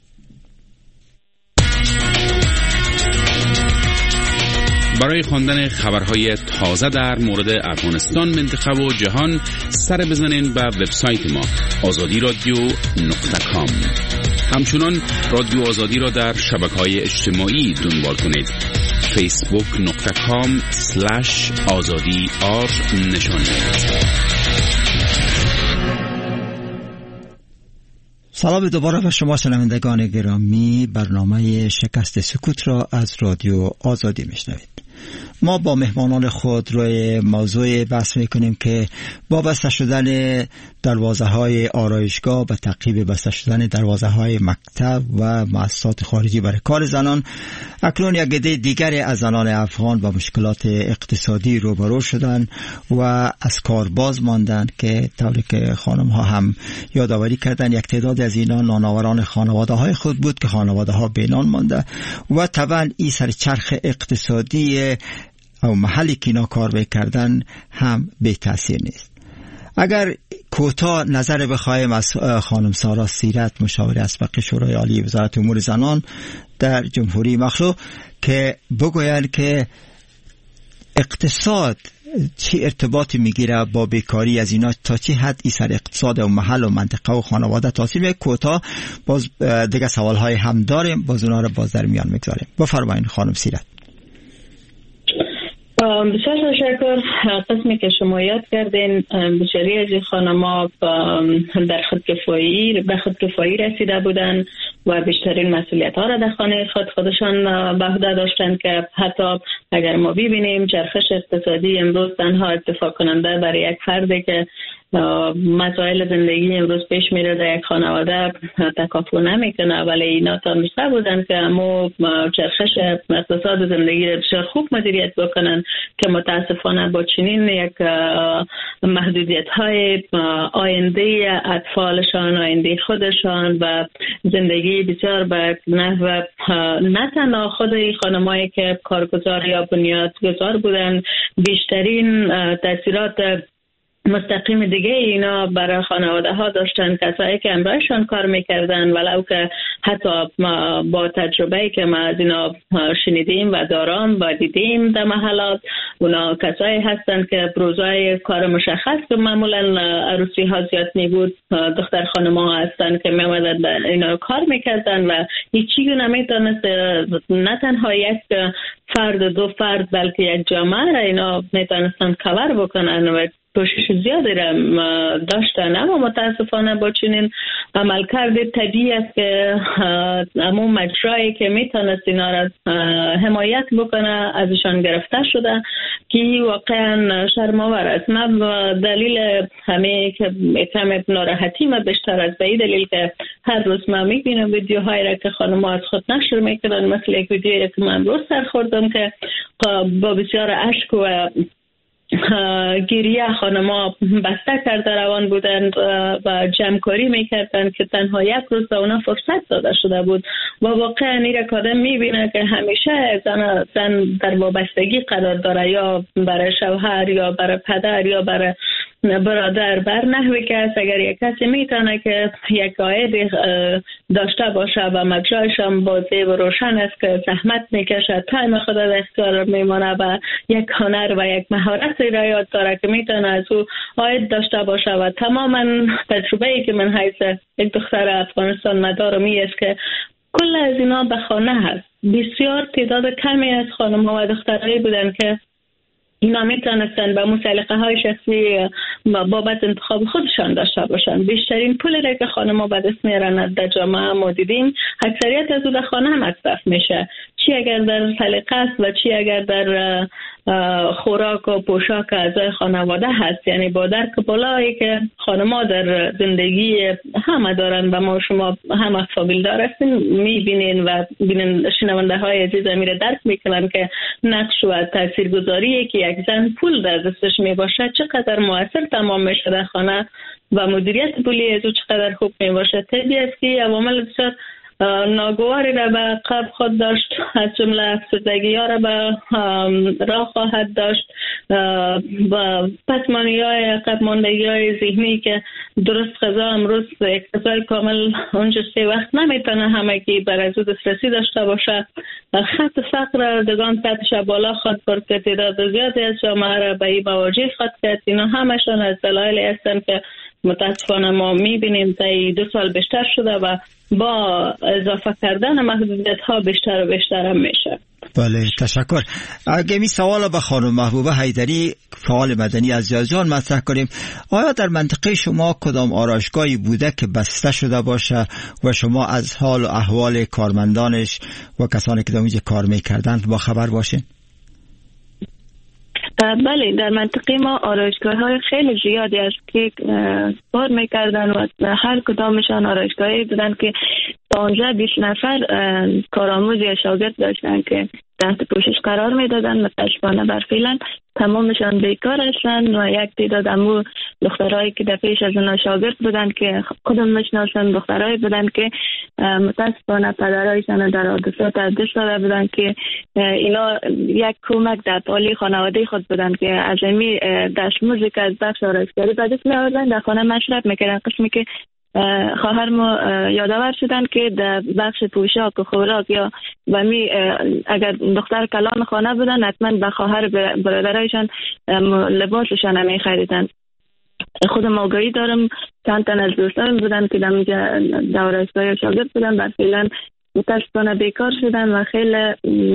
Speaker 6: برای خواندن خبرهای تازه در مورد افغانستان، منطقه و جهان سر بزنین به وبسایت ما آزادی رادیو نقطه کام. همچنان رادیو آزادی را در شبکه‌های اجتماعی دنبال کنید. فیسبوک نقطه کام سلش آزادی آر نشان دهید.
Speaker 1: سلام دوباره به شما شنوندگان گرامی. برنامه شکست سکوت را از رادیو آزادی میشنوید. ما با مهمانان خود روی موضوع بحث میکنیم که با بسته شدن دروازه های آرایشگاه به تعقیب بسته شدن دروازه های مکتب و مؤسسات خارجی برای کار زنان، اکنون یک عده دیگر از زنان افغان با مشکلات اقتصادی روبرو شدن و از کار باز ماندن که طوری که خانم ها هم یادآوری کردن یک تعداد از اینا نانآوران خانواده های خود بود که خانواده ها بینان مانده و طبعا این سر چرخ اقتصادی او محلی که اینا کار میکردن هم بی تأثیر نیست. اگر کوتاه نظر بخوایم از خانم سارا سیرت، مشاور اسبق شورای عالی وزارت امور زنان در جمهوری مخلوع، که بگویند که اقتصاد چه ارتباطی میگیره با بیکاری از اینا، تا چه حد این سر اقتصاد و محل و منطقه و خانواده تاثیر میگیره. کوتاه باز دیگه سوالهای هم داریم، باز اونا رو باز در میان میگذاریم. بفرمایید خانم سیرت.
Speaker 3: بسیار تشکر. قسمی که شما یاد کردین، بسیاری از این خانم‌ها در خودکفایی به خودکفایی رسیده بودن و بیشترین مسئولیت ها را در خانه خود خودشان به عهده داشتن که حتی اگر ما ببینیم چرخش اقتصادی امروز تنها اتفاق کننده برای یک فردی که مسائل زندگی امروز پیش میره در یک خانواده تکافو نمیکنه، ولی اینا تانسته بودن که امو چرخش اقتصاد زندگی را بسیار خوب مدیریت بکنن که متاسفانه با چنین یک محدودیت های آینده اطفالشان، آینده خودشان و زندگی بسیار به نحو نه تنها خود خانمایی که کارگزار یا بنیادگذار بودن، بیشترین تاثیرات مستقیم دیگه اینا برای خانواده ها داشتن. کسایی که امرایشان کار میکردن، ولو که حتی با تجربه‌ای که ما از اینا شنیدیم و دارم و دیدیم در محلات، اونا کسایی هستن که روزای کار مشخص که معمولا عروسی ها زیاد میبود، دختر خانم ها هستن که میامدن اینا کار میکردن و هیچی نمیتونست نه تنها یک فرد دو فرد بلکه یک جامعه را اینا میتونستن کور بکنن و کوشش زیادی را داشتن. اما متاسفانه با چنین عملکرد طبیعی است که همون مجرایی که میتونست اینا را حمایت بکنه ازشان گرفته شده که واقعا شرم‌آور است. من دلیل همه که کم ناراحتی ما بیشتر از به این دلیل که هر روز ما میبینم ویدیوهایی را که خانم‌ها از خود نشر میکنن، مثل یک ویدیویی که من امروز سر خوردم که با بسیار اشک و گریه خانما بسته کرده روان بودند و جمعکاری میکردند که تنها یک روز به اونا فرصت داده شده بود و واقعا این که آدم میبینه که همیشه زن, زن در وابستگی قرار داره، یا برای شوهر یا برای پدر یا برای برادر، بر نحوی که است اگر یک کسی میتونه که یک عاید داشته باشه و مجرایش هم واضح و روشن است که زحمت میکشه، تایم خود در اختیار میمانه و یک هنر و یک مهارت را یاد داره که میتونه از او عاید داشته باشه و تماما تجربه ای که من حیث یک دختر افغانستان مدارم می است که کل از اینا به خانه هست. بسیار تعداد کمی از خانم ها و دخترایی بودن که اینا میتونستن به مسلقه های شخصی بابت انتخاب خودشان داشته باشن. بیشترین پولی را که خانم ها به دست میارن در جامعه ما دیدیم اکثریت از او در خانه هم مصرف میشه، چی اگر در سلیقه است و چی اگر در خوراک و پوشاک اعضای خانواده هست. یعنی با درک بالایی که خانم‌ها در زندگی همه دارن و ما شما همه فامیلدار هستین میبینین و بینن شنونده های عزیز میره درک میکنن که نقش و تاثیرگذاری که یک زن پول در دستش میباشه چقدر مؤثر تمام میشه در خانه و مدیریت پولی از او چقدر خوب میباشه. طبیعی است که عوامل بسیار ناگواری را به قبل خود داشت، از جمله افسردگی ها را به راه خواهد داشت و پسمانی های عقب ماندگی های ذهنی که درست غذا امروز یک غذای کامل اونجا سه وقت نمیتونه همگی بر از او دسترسی داشته باشه. خط فقر دگان سطحش بالا خواهد برد که تعداد زیادی از جامعه را به این مواجه خواهد کرد. اینا همشان از دلایلی هستند که متاسفانه ما میبینیم تا دو سال بیشتر شده و با اضافه کردن محدودیت ها بیشتر و بیشتر هم میشه.
Speaker 1: بله تشکر. اگه می سوال به خانم محبوبه حیدری فعال مدنی از یزدان مطرح کنیم، آیا در منطقه شما کدام آرایشگاهی بوده که بسته شده باشه و شما از حال و احوال کارمندانش و کسانی که در اونجا کار میکردند با خبر باشین؟
Speaker 2: بله، در منطقه ما آرایشگاه های خیلی زیادی است که کار میکردن و هر کدامشان آرایشگاهی بودن که پانزده بیست نفر کارآموز یا شاگرد داشتن که تحت پوشش قرار میدادن. متاسفانه برفعلا تمامشان بیکار هستند و یک تعداد امو دخترایی که در پیش از اونا شاگرد بودن که خودم میشناسم، دخترایی بودن که متاسفانه پدرایشان در حادثات از دست داده بودن که اینا یک کمک در پالی خانواده خود بودن که از امی دستمزد که از بخش آرایشگری به دست میآوردن در خانه مشرف میکردن. قسمی که خواهر ما یادآور شدن که در بخش پوشاک و خوراک یا و می اگر دختر کلان خانه بودن حتما به خواهر برادرایشان لباسشان هم می خریدن. خودم آگاهی دارم چند تن از دوستان بودن که در دوره‌های شاگرد بودن و فعلا متاسفانه بیکار شدن و خیلی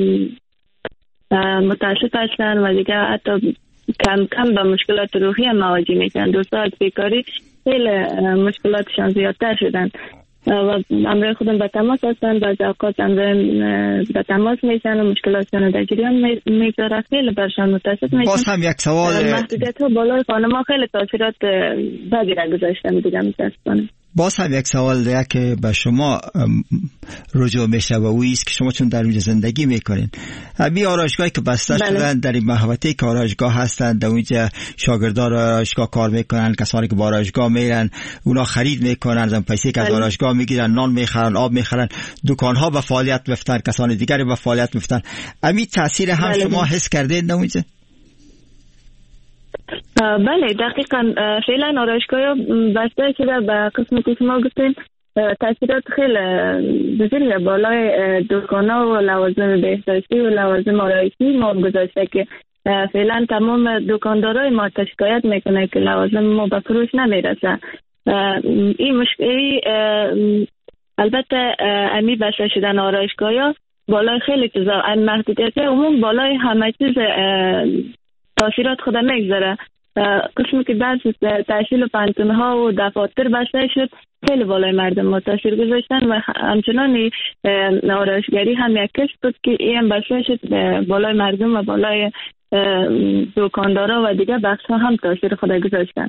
Speaker 2: متاسف هستن و دیگه حتی کم کم به مشکلات روحی هم مواجه میشن. دوستا از بیکاری خیلی مشکلاتشان زیادتر شدن و امروی خودم به تماس هستن، بعض اوقات امروی به تماس میشن و مشکلاتشان در جریان میگذاره. خیلی برشان متاسف میشن.
Speaker 1: باز هم یک سوال،
Speaker 2: محدودیت ها بالای خانم ها خیلی تاثیرات بدی را گذاشتن دیگه متاسفانه.
Speaker 1: باز هم یک سوال دیگه که به شما رجوع میشه و اویی است که شما چون در اونجا زندگی میکنین، همین آرایشگاهی که بسته شدن در این محوطه‌ای که آرایشگاه هستند، در اونجا شاگردان آرایشگاه کار میکنن، کسانی که با آرایشگاه میرن اونا خرید میکنن، از پیسه که از آرایشگاه میگیرن نان میخرن، آب میخرن، دکان‌ها به فعالیت میفتن، کسان دیگری به فعالیت میفتن. همین تاثیر هم بله. شما حس کردید در اونجا؟
Speaker 2: بله دقیقاً. فعلا آرایشگاه بسته شده به قسمی که شما گفتین تاثیرات خیلی بزرگ بالای دکانا و لوازم بهداشتی و لوازم آرایشی ما گذاشته که فعلا تمام دکاندارای ما شکایت میکنه که لوازم ما به فروش نمیرسه. این مشکلی البته امی بسته شدن آرایشگاه بالای خیلی چیزا محدودیت عموم بالای همه چیز تاثیرات خود میگذاره. قسمی که درس تحصیل و پانتونها و دفاتر بسته شد خیلی بالای مردم ما تاثیر گذاشتن و همچنان آرایشگری هم یک کشف بود که این بسته شد بالای مردم و بالای دکاندارا و دیگه بخش ها هم تاثیر خود گذاشتن.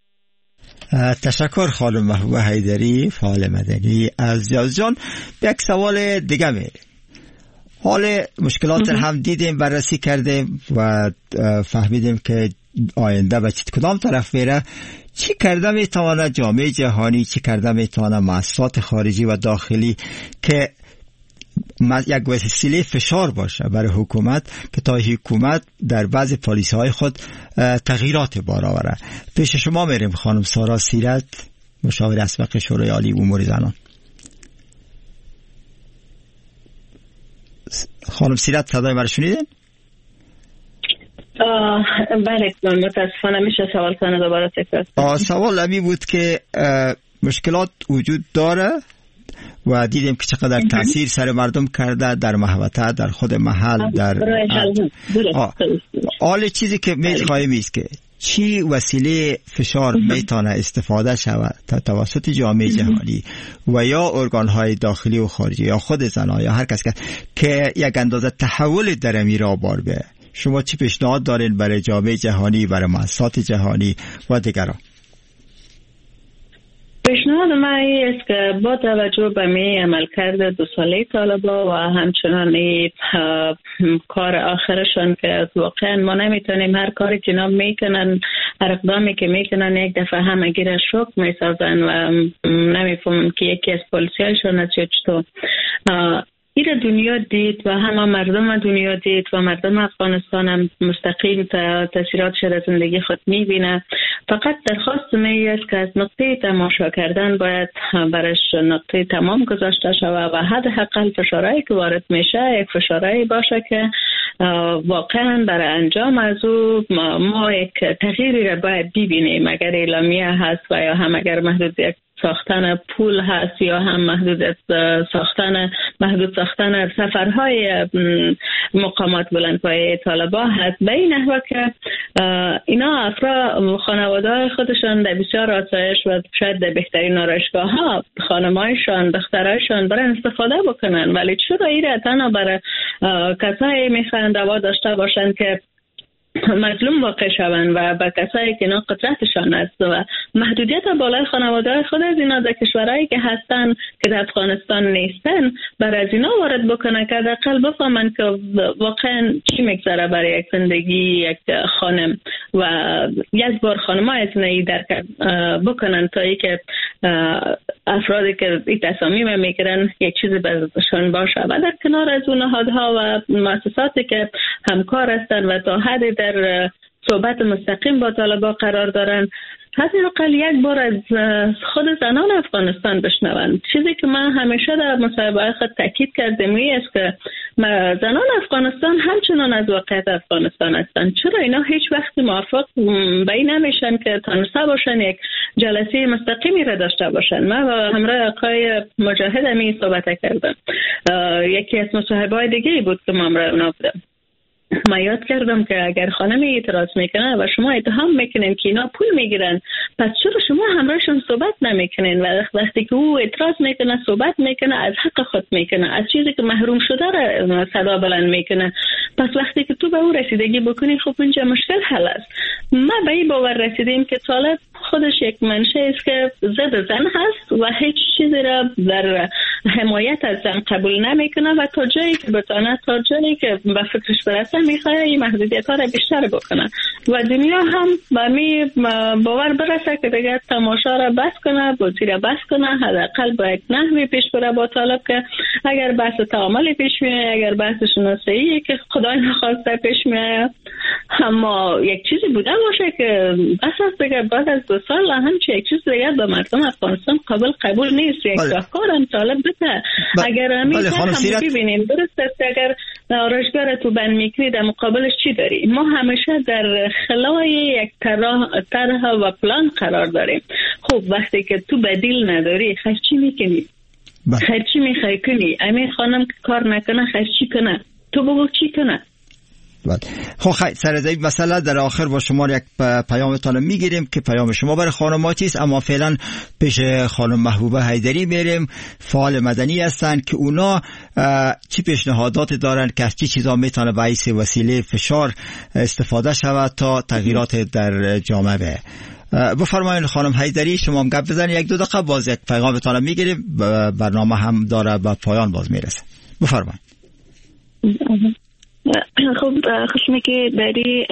Speaker 1: تشکر خانم محبوبه حیدری فعال مدنی از یزدان. یک سوال دیگه میره. حال مشکلات هم دیدیم، بررسی کردیم و فهمیدیم که آینده و چی کدام طرف میره، چی کرده میتواند جامعه جهانی، چی کرده میتواند مؤسسات خارجی و داخلی که یک وسیله فشار باشه برای حکومت که تا حکومت در بعض پالیسی های خود تغییرات بار آوره. پیش شما میریم خانم سارا سیرت، مشاور اسبق شورای عالی امور زنان. خانم سیرت صدای مرا شنیدین؟
Speaker 3: بله متاسفانه میشه سوال کنه دوباره تکرار؟
Speaker 1: سوال امی بود که مشکلات وجود داره و دیدیم که چقدر تاثیر سر مردم کرده در محوطه، در خود محل، در حال چیزی که میخواهیم است که چی وسیله فشار میتونه استفاده شود توسط جامعه جهانی و یا ارگان‌های داخلی و خارجی یا خود زنان یا هر کس که یک اندازه تحول در امی را بار به. شما چی پیشنهاد دارین برای جامعه جهانی، برای مؤسسات جهانی و دیگران؟
Speaker 3: پیشنهاد من است که با توجه به می عملکرد دو ساله طالبا و همچنان کار آخرشان که واقعا ما نمیتونیم هر کاری که اینا میکنن، هر اقدامی که میکنن یک دفعه همگی شوک میسازن و نمیفهمم که یکی از پالیسی‌هایشون است یا چطور. ایره دنیا دید و همه مردم دنیا دید و مردم افغانستان هم مستقیم تاثیرات شده زندگی خود میبینه. فقط درخواست می است که از نقطه تماشا کردن باید برش نقطه تمام گذاشته شود و حداقل فشارهایی که وارد میشه یک فشارهایی باشه که واقعا برای انجام از او ما یک تغییری را باید ببینیم. اگر اعلامیه هست و یا هم اگر محدودیت ساختن پول هست یا هم محدود ساختن محدود ساختن سفرهای مقامات بلندپایه طالبان هست، به این نحوه که اینا افراد خانواده خودشان در بسیار آسایش و شاید در بهترین آرایشگاه ها خانمایشان دخترایشان برای استفاده بکنن. ولی چرا ایره تنها برای کسایی میخوان دوا داشته باشن که مظلوم واقع شوند و با کسایی که اینا قدرتشان است و محدودیت بالای خانواده خود از اینا در کشورهایی که هستن که در افغانستان نیستن بر از اینا وارد بکنه که حداقل بفهمن که واقعا چی میگذره برای یک زندگی یک خانم و یک بار خانم‌ها از اینایی درک بکنن تا ای که افرادی که این تصامیم میگیرن یک چیزی برشان باشه. و در کنار از اون نهادها و مؤسساتی که همکار هستن و تا حدی در صحبت مستقیم با طالبان قرار دارن، حداقل یک بار از خود زنان افغانستان بشنوند. چیزی که من همیشه در مصاحبه‌های خود تاکید کردم این است که زنان افغانستان همچنان از واقعیت افغانستان هستند. چرا اینا هیچ وقت موافق به این نمیشن که تونسته باشن یک جلسه مستقیمی را داشته باشن؟ من با همراه آقای مجاهد امی صحبت کردم. یکی از مصاحبه‌های دیگه بود که ما همراه اونا بودم. ما یاد کردم که اگر خانمی اعتراض میکنه و شما اتهام میکنین که اینا پول میگیرن، پس چرا شما همراهشون صحبت نمیکنین؟ و وقتی که او اعتراض میکنه صحبت میکنه از حق خود میکنه، از چیزی که محروم شده را صدا بلند میکنه، پس وقتی که تو به او رسیدگی بکنی خب اینجا مشکل حل است. ما به این باور رسیدیم که طالب خودش یک منشه است که ضد زن هست و هیچ چیزی را در حمایت از زن قبول نمیکنه و تا جایی که بتونه، تا جایی که به فکرش برسه میخواه این محدودیت ها را بیشتر بکنه و دنیا هم به می باور برسه که دیگه تماشا را بس کنه، بازی را بس کنه، حداقل با یک نحوی پیش بره با طالب که اگر بحث تعاملی پیش میاد، اگر بحث شناسایی که خدای نخواسته پیش میاد، اما یک چیزی بوده باشه که اساس دیگه بعد از دو سال همچه یک چیز دیگه به مردم افغانستان قابل قبول نیست. یک راهکار هم طالب بده. اگر همین هم ببینیم درست است اگر آرایشگاه تو بند میکنی در مقابلش چی داری؟ ما همیشه در خلای یک طرح و پلان قرار داریم. خب وقتی که تو بدیل نداری خیلی چی میکنی؟ خیلی چی میخوای کنی؟ امین خانم که کار نکنه خیلی چی کنه؟ تو بگو چی کنه؟
Speaker 1: خب خیلی سر از این مسئله در آخر با شما یک پیامتان میگیریم که پیام شما برای خانم‌ها چیست، اما فعلا پیش خانم محبوبه حیدری میریم، فعال مدنی هستن که اونا چی پیشنهادات دارن که از چی چیزا میتونه باعث وسیله فشار استفاده شود تا تغییرات در جامعه به. بفرمایید خانم حیدری، شما هم گپ بزنید یک دو دقیقه، باز یک پیغامتان میگیریم، برنامه هم داره به پایان باز میرسه. بفرمایید.
Speaker 2: خب خشمی که داری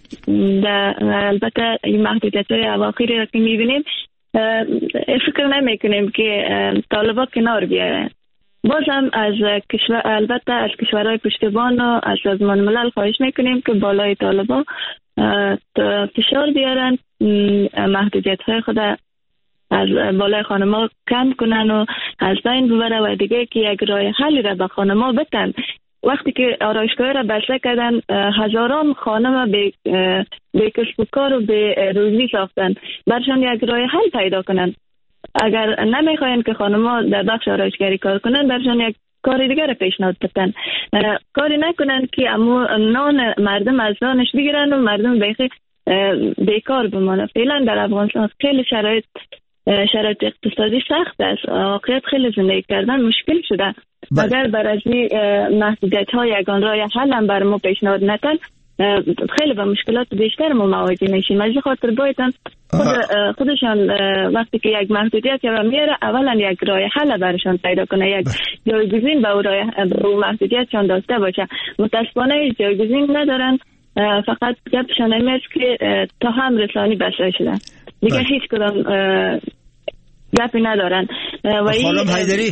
Speaker 2: البته این محدودیت های اواخری را که میبینیم فکر نمی کنیم که طالبا کنار بیارن. باز هم از کشور البته از کشورهای پشتیبان و از سازمان ملل خواهش میکنیم که بالای طالبا فشار بیارن، محدودیت های خود از بالای خانما کم کنن و از بین ببره و دیگه که یک راه حلی را به خانما بتن. وقتی که آرایشگاه را بسته کردن هزاران خانم به به کسب و کار و به روزی ساختن، برشان یک راه حل پیدا کنن. اگر نمیخواین که خانما در بخش آرایشگری کار کنن، برشان یک کار دیگر را پیشنهاد بدن. کاری نکنن که امو نان مردم از نانش بگیرن و مردم بیخی بیکار بمانه. فعلا در افغانستان خیلی شرایط شرایط اقتصادی سخت است، واقعیت خیلی زندگی کردن مشکل شده. اگر بر از این محدودیت ها یگان راه حل هم بر ما پیشنهاد نتن، خیلی با مشکلات بیشتر ما مواجه میشیم. از این خاطر بایدن خود خودشان وقتی که یک محدودیت یا میاره، اولا یک راه حل برشان پیدا کنه، یک جایگزین به اون محدودیتشان داشته باشه. متاسفانه جایگزین ندارن، فقط گپشان این است که تا هم رسانی بسته شدن، دیگه هیچ کدام گپی ندارن.
Speaker 1: خانم حیدری،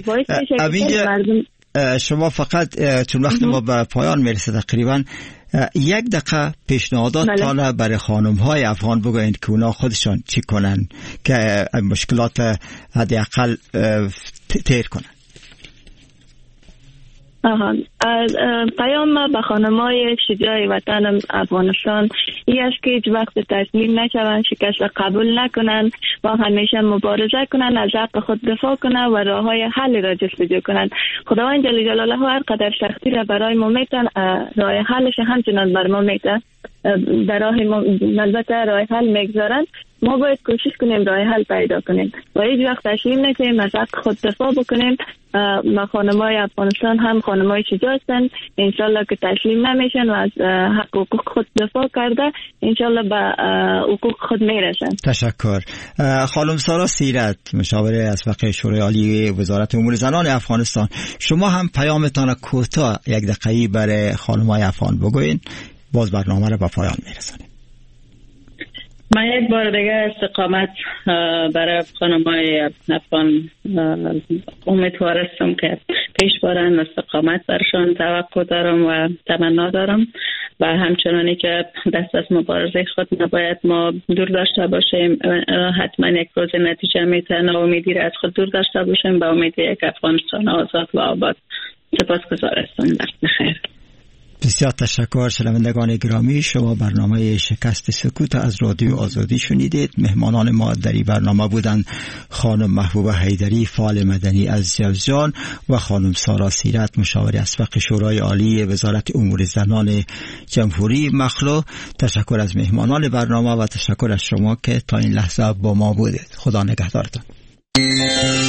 Speaker 1: شما فقط چون وقت ما به پایان میرسه تقریبا یک دقیقه پیشنهادات تالا برای خانم های افغان بگوین که اونا خودشان چی کنن که مشکلات حداقل تیر کنن.
Speaker 2: آها، پیام ما به خانمای شجاع وطن افغانستان این است که هیچ وقت تسلیم نشوند، شکست قبول نکنند و همیشه مبارزه کنند، از حق خود دفاع کنند و راه های حل را جستجو کنند. خداوند جل جلاله هر قدر سختی را برای ما میتن، راه حلش همچنان بر ما میتن، در راه البته راه حل میگذارن. ما باید کوشش کنیم راه حل پیدا کنیم و هیچ وقت تسلیم نشیم، از حق خود دفاع بکنیم. ما خانمای افغانستان هم خانمای شجاع هستند، انشالله که تسلیم نمیشن و از حق حقوق خود دفاع کرده انشالله به حقوق خود میرسن.
Speaker 1: تشکر. خانم سارا سیرت، مشاور اسبق شورای عالی وزارت امور زنان افغانستان، شما هم پیامتان کوتاه یک دقیقه‌ای برای خانمای افغان بگوین، باز برنامه را به پایان میرسانیم.
Speaker 3: من یک بار دیگه استقامت برای خانم‌های افغان امیدوار هستم که پیش برن، استقامت برشان توقع دارم و تمنا دارم و همچنانی که دست از مبارزه خود نباید ما دور داشته باشیم، حتما یک روز نتیجه میتونه و امیدی را از خود دور داشته باشیم به امید یک افغانستان آزاد و آباد. سپاسگزار هستم. دست بخیر.
Speaker 1: بسیار تشکر. شنوندگان گرامی، شما برنامه شکست سکوت از رادیو آزادی شنیدید. مهمانان ما در این برنامه بودند خانم محبوبه حیدری، فعال مدنی از جوزجان، و خانم سارا سیرت، مشاور اسبق شورای عالی وزارت امور زنان جمهوری مخلو. تشکر از مهمانان برنامه و تشکر از شما که تا این لحظه با ما بودید. خدا نگهدارتان.